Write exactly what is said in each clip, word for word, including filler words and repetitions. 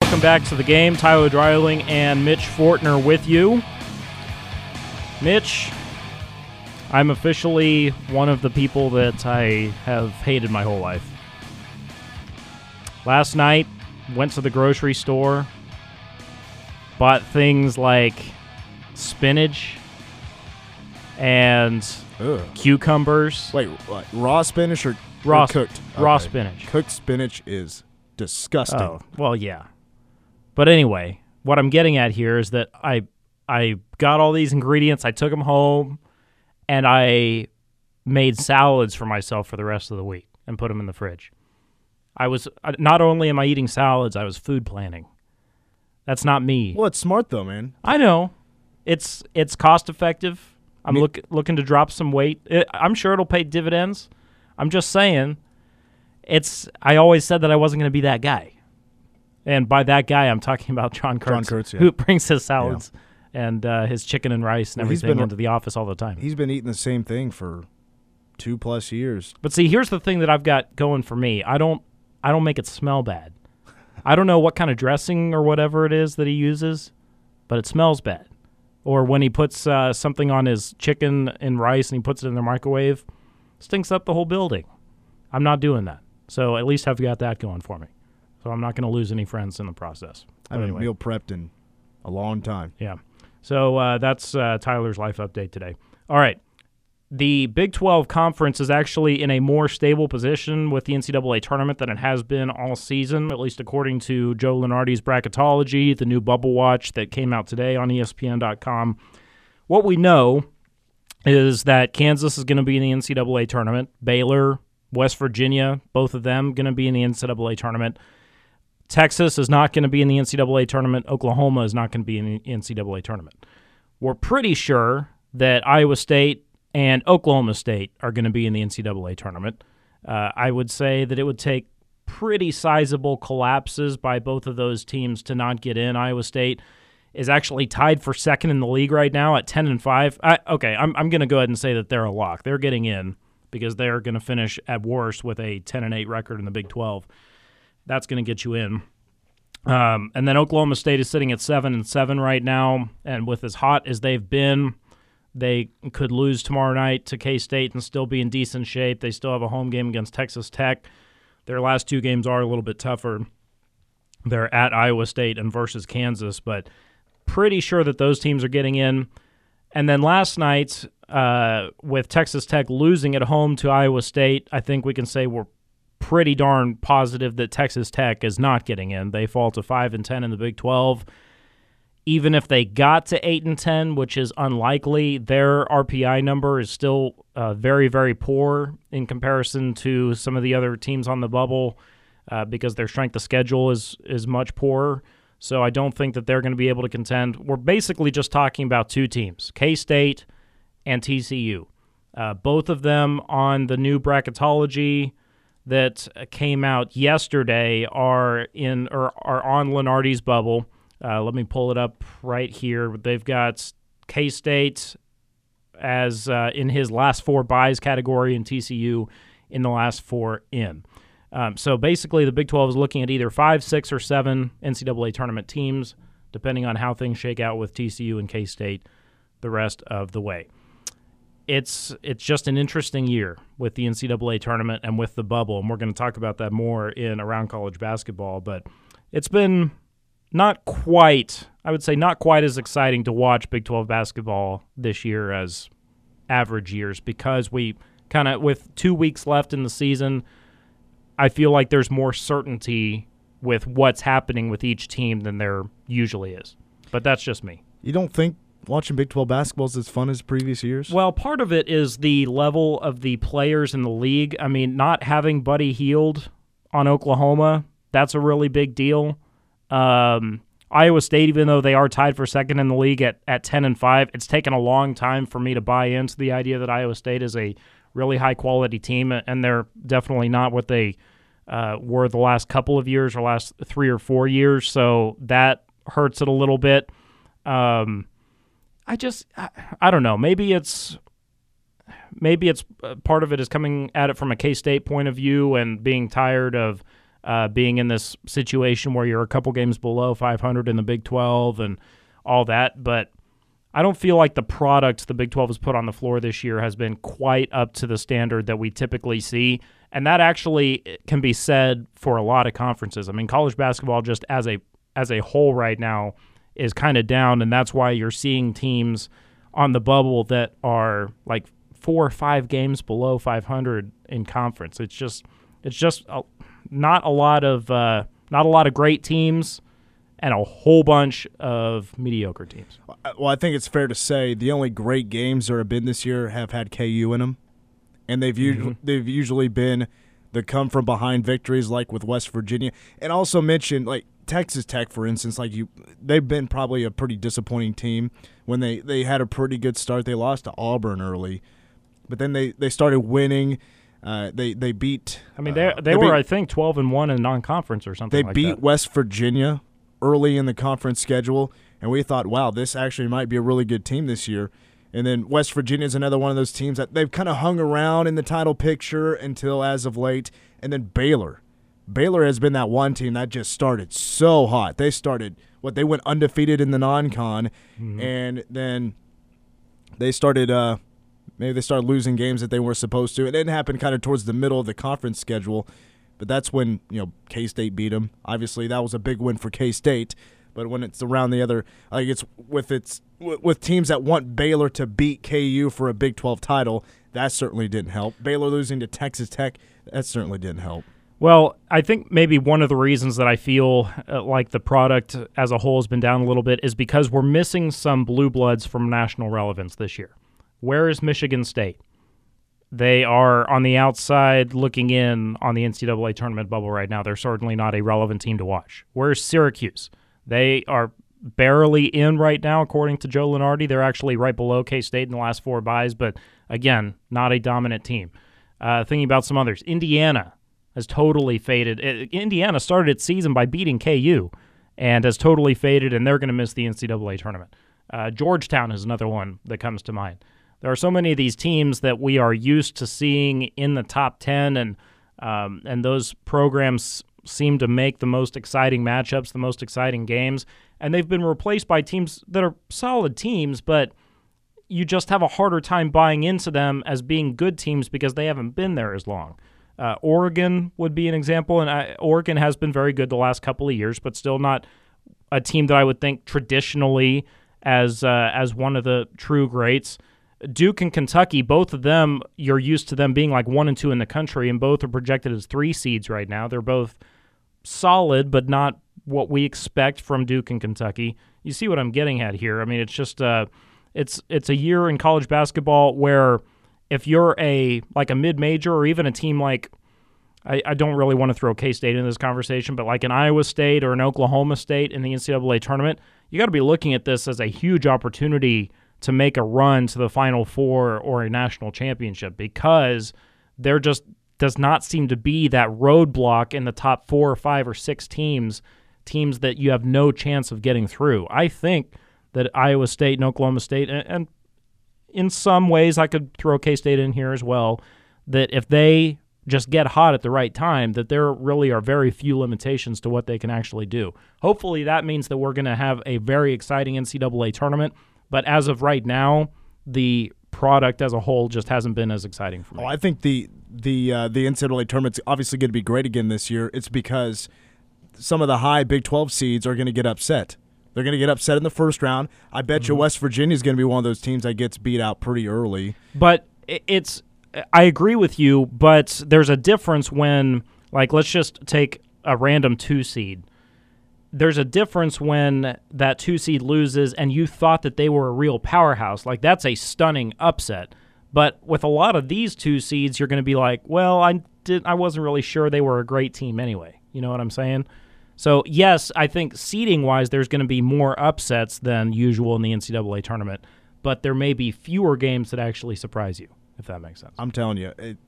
Welcome back to the game. Tyler Dreiling and Mitch Fortner with you. Mitch, I'm officially one of the people that I have hated my whole life. Last night, went to the grocery store, bought things like spinach and Ugh. cucumbers. Wait, what, raw spinach or, Raw, or cooked? Raw Okay. spinach. Cooked spinach is disgusting. Oh, well, yeah. But anyway, what I'm getting at here is that I I got all these ingredients, I took them home, and I made salads for myself for the rest of the week and put them in the fridge. I was not only am I eating salads, I was food planning. That's not me. Well, it's smart though, man. I know. It's it's cost effective. I'm Me- look, looking to drop some weight. It, I'm sure it'll pay dividends. I'm just saying, it's. I always said that I wasn't going to be that guy. And by that guy, I'm talking about John Kurtz, John Kurtz, yeah. who brings his salads and uh, his chicken and rice and Well, he's everything been- into the office all the time. He's been eating the same thing for two plus years. But see, here's the thing that I've got going for me. I don't I don't make it smell bad. I don't know what kind of dressing or whatever it is that he uses, but it smells bad. Or when he puts uh, something on his chicken and rice and he puts it in the microwave, stinks up the whole building. I'm not doing that. So at least I've got that going for me. So I'm not going to lose any friends in the process. I haven't Anyway. meal prepped in a long time. Yeah. So uh, that's uh, Tyler's life update today. All right. The Big twelve Conference is actually in a more stable position with the N C double A tournament than it has been all season, at least according to Joe Lunardi's bracketology, the new Bubble Watch that came out today on E S P N dot com. What we know is that Kansas is going to be in the N C double A tournament. Baylor, West Virginia, both of them going to be in the N C double A tournament. Texas is not going to be in the N C double A tournament. Oklahoma is not going to be in the N C double A tournament. We're pretty sure that Iowa State and Oklahoma State are going to be in the N C double A tournament. Uh, I would say that it would take pretty sizable collapses by both of those teams to not get in. Iowa State is actually tied for second in the league right now at ten and five. I, okay, I'm I'm going to go ahead and say that they're a lock. They're getting in because they're going to finish at worst with a ten and eight record in the Big twelve. That's going to get you in. Um, and then Oklahoma State is sitting at seven and seven right now, and with as hot as they've been, they could lose tomorrow night to K-State and still be in decent shape. They still have a home game against Texas Tech. Their last two games are a little bit tougher. They're at Iowa State and versus Kansas, but pretty sure that those teams are getting in. And then last night, uh, with Texas Tech losing at home to Iowa State, I think we can say we're pretty darn positive that Texas Tech is not getting in. They fall to five and ten in the Big twelve. Even if they got to eight and ten, which is unlikely, their R P I number is still uh, very, very poor in comparison to some of the other teams on the bubble uh, because their strength of schedule is is much poorer. So I don't think that they're going to be able to contend. We're basically just talking about two teams, K-State and T C U. Uh, both of them on the new bracketology that came out yesterday are in or are on Lunardi's bubble. Uh, let me pull it up right here. They've got K-State as uh, in his last four buys category and T C U in the last four in. Um, so basically the Big twelve is looking at either five, six, or seven N C double A tournament teams, depending on how things shake out with T C U and K-State the rest of the way. It's it's just an interesting year with the N C double A tournament and with the bubble, and we're going to talk about that more in Around College Basketball, but it's been not quite, I would say not quite as exciting to watch Big twelve basketball this year as average years because we kind of, with two weeks left in the season, I feel like there's more certainty with what's happening with each team than there usually is. But that's just me. You don't think watching Big twelve basketball is as fun as previous years? Well, part of it is the level of the players in the league. I mean, not having Buddy Hield on Oklahoma, that's a really big deal. Um, Iowa State, even though they are tied for second in the league at, at ten and five, it's taken a long time for me to buy into the idea that Iowa State is a really high-quality team, and they're definitely not what they uh, were the last couple of years or last three or four years, so that hurts it a little bit. Um, I just, I, I don't know, maybe it's maybe it's uh, part of it is coming at it from a K-State point of view and being tired of uh, being in this situation where you're a couple games below five hundred in the Big twelve and all that. But I don't feel like the product the Big twelve has put on the floor this year has been quite up to the standard that we typically see. And that actually can be said for a lot of conferences. I mean, college basketball just as a as a whole right now is kind of down, and that's why you're seeing teams on the bubble that are like four or five games below five hundred in conference. It's just it's just a, not a lot of uh, not a lot of great teams and a whole bunch of mediocre teams. Well, I think it's fair to say the only great games there have been this year have had K U in them, and they've mm-hmm. usually they've usually been the come from behind victories like with West Virginia, and also mention like Texas Tech, for instance. Like you, they've been probably a pretty disappointing team when they, they had a pretty good start. They lost to Auburn early, but then they, they started winning. Uh, they they beat. I mean, they they, uh, they were beat, I think twelve and one in non-conference or something. They like beat that. West Virginia early in the conference schedule, and we thought, wow, this actually might be a really good team this year. And then West Virginia is another one of those teams that they've kind of hung around in the title picture until as of late. And then Baylor. Baylor has been that one team that just started so hot. They started, what, they went undefeated in the non-con, mm-hmm. and then they started, uh, maybe they started losing games that they weren't supposed to. It didn't happen kind of towards the middle of the conference schedule, but that's when, you know, K-State beat them. Obviously, that was a big win for K-State. But when it's around the other, like it's with its with teams that want Baylor to beat K U for a Big twelve title, that certainly didn't help. Baylor losing to Texas Tech, that certainly didn't help. Well, I think maybe one of the reasons that I feel uh, like the product as a whole has been down a little bit is because we're missing some blue bloods from national relevance this year. Where is Michigan State? They are on the outside looking in on the N C double A tournament bubble right now. They're certainly not a relevant team to watch. Where's Syracuse? They are barely in right now, according to Joe Lunardi. They're actually right below K-State in the last four buys, but again, not a dominant team. Uh, thinking about some others, Indiana has totally faded. It, Indiana started its season by beating K U and has totally faded, and they're going to miss the N C double A tournament. Uh, Georgetown is another one that comes to mind. There are so many of these teams that we are used to seeing in the top ten, and um, and those programs seem to make the most exciting matchups, the most exciting games, and they've been replaced by teams that are solid teams, but you just have a harder time buying into them as being good teams because they haven't been there as long. Uh, Oregon would be an example, and I, Oregon has been very good the last couple of years, but still not a team that I would think traditionally as uh, as one of the true greats. Duke and Kentucky, both of them, you're used to them being like one and two in the country, and both are projected as three seeds right now. They're both solid, but not what we expect from Duke and Kentucky. You see what I'm getting at here? I mean, it's just uh, it's it's a year in college basketball where if you're a like a mid-major or even a team like, I, I don't really want to throw K-State in this conversation, but like an Iowa State or an Oklahoma State in the N C double A tournament, you got to be looking at this as a huge opportunity to make a run to the Final Four or a national championship, because there just does not seem to be that roadblock in the top four or five or six teams, teams that you have no chance of getting through. I think that Iowa State and Oklahoma State, and, and in some ways I could throw K-State in here as well, that if they just get hot at the right time, that there really are very few limitations to what they can actually do. Hopefully that means that we're going to have a very exciting N C double A tournament. But as of right now, the product as a whole just hasn't been as exciting for me. Oh, I think the the uh, the N C double A tournament's obviously going to be great again this year. It's because some of the high Big twelve seeds are going to get upset. They're going to get upset in the first round. I bet mm-hmm. you West Virginia is going to be one of those teams that gets beat out pretty early. But it's I agree with you, but there's a difference when, like, let's just take a random two seed. There's a difference when that two seed loses and you thought that they were a real powerhouse. Like, that's a stunning upset. But with a lot of these two seeds, you're going to be like, well, I did, I wasn't really sure they were a great team anyway. You know what I'm saying? So, yes, I think seeding-wise, there's going to be more upsets than usual in the N C double A tournament, but there may be fewer games that actually surprise you, if that makes sense. I'm telling you, it,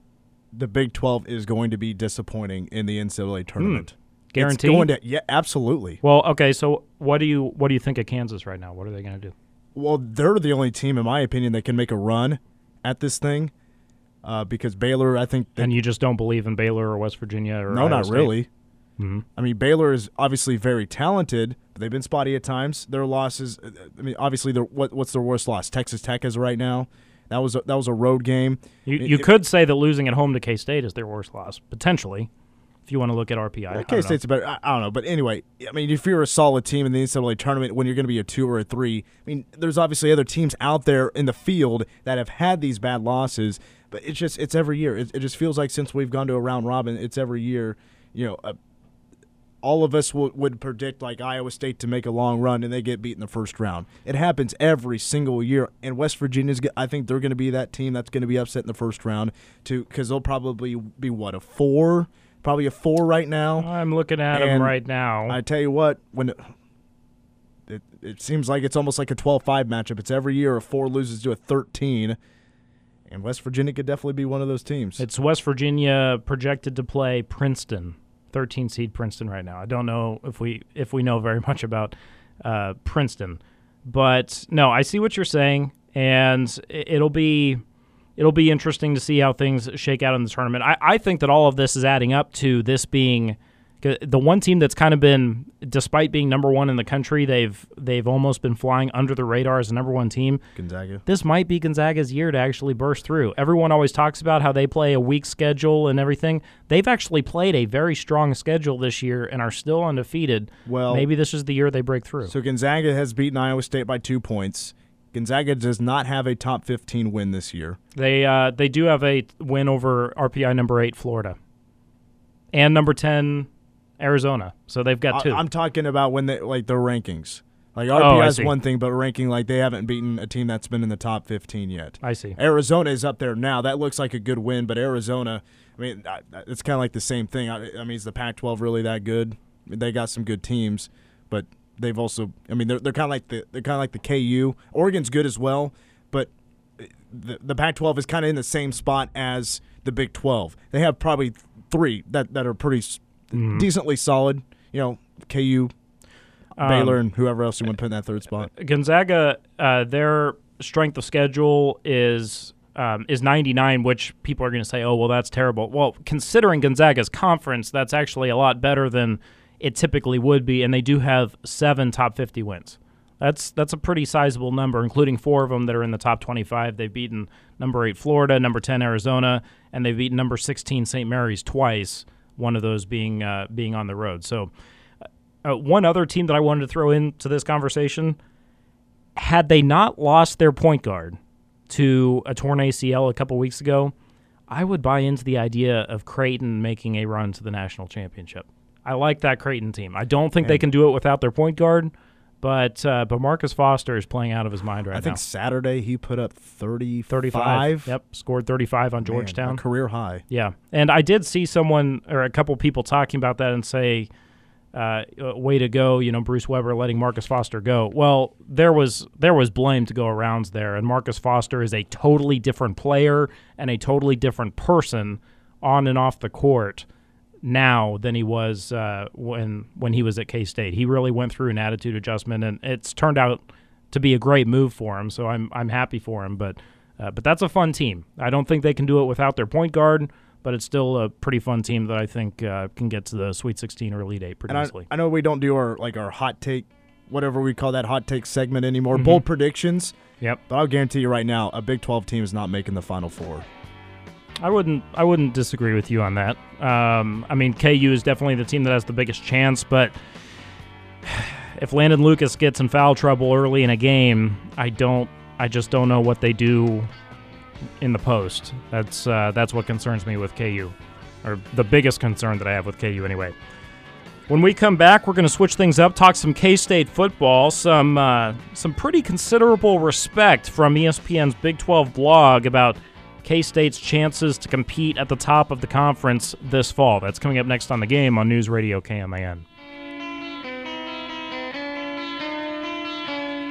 the Big twelve is going to be disappointing in the N C double A tournament. Hmm. Guaranteed? It's going to, yeah, absolutely. Well, okay, so what do you what do you think of Kansas right now? What are they going to do? Well, they're the only team, in my opinion, that can make a run at this thing. uh, because Baylor, I think. They, and you just don't believe in Baylor or West Virginia or no, Iowa not State? really. Mm-hmm. I mean, Baylor is obviously very talented, but they've been spotty at times. Their losses, I mean, obviously, what what's their worst loss? Texas Tech is right now. That was a, that was a road game. You it, you it, could say that losing at home to K-State is their worst loss, potentially, if you want to look at R P I. Well, K-State's better. I, I don't know, but anyway, I mean, if you're a solid team in the N C double A tournament, when you're going to be a two or a three, I mean, there's obviously other teams out there in the field that have had these bad losses, but it's just it's every year. It, it just feels like since we've gone to a round robin, it's every year. You know. Uh, all of us w- would predict like Iowa State to make a long run and they get beat in the first round. It happens every single year. And West Virginia's, I think they're going to be that team that's going to be upset in the first round too, because they'll probably be, what, a four? Probably a four right now. I'm looking at and them right now. I tell you what, when it, it, it seems like it's almost like a twelve five matchup. It's every year a four loses to a thirteen. And West Virginia could definitely be one of those teams. It's West Virginia projected to play Princeton. thirteen seed Princeton right now. I don't know if we if we know very much about uh, Princeton, but no, I see what you're saying, and it'll be it'll be interesting to see how things shake out in the tournament. I, I think that all of this is adding up to this being the one team that's kind of been, despite being number one in the country, they've they've almost been flying under the radar as a number one team. Gonzaga. This might be Gonzaga's year to actually burst through. Everyone always talks about how they play a weak schedule and everything. They've actually played a very strong schedule this year and are still undefeated. Well, maybe this is the year they break through. So Gonzaga has beaten Iowa State by two points. Gonzaga does not have a top fifteen win this year. They uh, they do have a win over R P I number eight Florida and number ten Arizona. So they've got two. I, I'm talking about when they like their rankings. Like R P I is oh, one thing, but ranking like they haven't beaten a team that's been in the top fifteen yet. I see. Arizona is up there now. That looks like a good win, but Arizona, I mean, it's kind of like the same thing. I, I mean, is the Pac twelve really that good? I mean, they got some good teams, but they've also, I mean, they're they're kind of like the they're kind of like the K U. Oregon's good as well, but the the Pac twelve is kind of in the same spot as the Big twelve. They have probably three that that are pretty mm-hmm. decently solid. You know, K U, Baylor, um, and whoever else you want to put in that third spot. Gonzaga, uh, their strength of schedule is um, is ninety-nine, which people are going to say, oh, well, that's terrible. Well, considering Gonzaga's conference, that's actually a lot better than it typically would be, and they do have seven top fifty wins. That's that's a pretty sizable number, including four of them that are in the top twenty-five. They've beaten number eight Florida, number ten Arizona, and they've beaten number sixteen Saint Mary's twice, one of those being uh, being on the road. So uh, one other team that I wanted to throw into this conversation, had they not lost their point guard to a torn A C L a couple weeks ago, I would buy into the idea of Creighton making a run to the national championship. I like that Creighton team. I don't think and they can do it without their point guard, but uh, but Marcus Foster is playing out of his mind right now. I think now. Saturday he put up thirty-five. thirty-five. Yep, scored thirty-five on Georgetown. Man, a career high. Yeah, and I did see someone or a couple people talking about that and say, uh, way to go, you know, Bruce Weber letting Marcus Foster go. Well, there was there was blame to go around there, and Marcus Foster is a totally different player and a totally different person on and off the court now than he was uh, when when he was at K-State. He really went through an attitude adjustment, and it's turned out to be a great move for him. So I'm I'm happy for him. But uh, but that's a fun team. I don't think they can do it without their point guard, but it's still a pretty fun team that I think uh, can get to the Sweet sixteen or Elite Eight pretty and easily. I, I know we don't do our like our hot take, whatever we call that hot take segment anymore. Mm-hmm. Bold predictions. Yep. But I'll guarantee you right now, a Big twelve team is not making the Final Four. I wouldn't I wouldn't disagree with you on that. Um, I mean, K U is definitely the team that has the biggest chance, but if Landon Lucas gets in foul trouble early in a game, I don't I just don't know what they do in the post. That's uh, that's what concerns me with K U, or the biggest concern that I have with K U anyway. When we come back, we're going to switch things up, talk some K-State football, some uh, some pretty considerable respect from E S P N's Big twelve blog about K-State's chances to compete at the top of the conference this fall. That's coming up next on The Game on News Radio K M A N.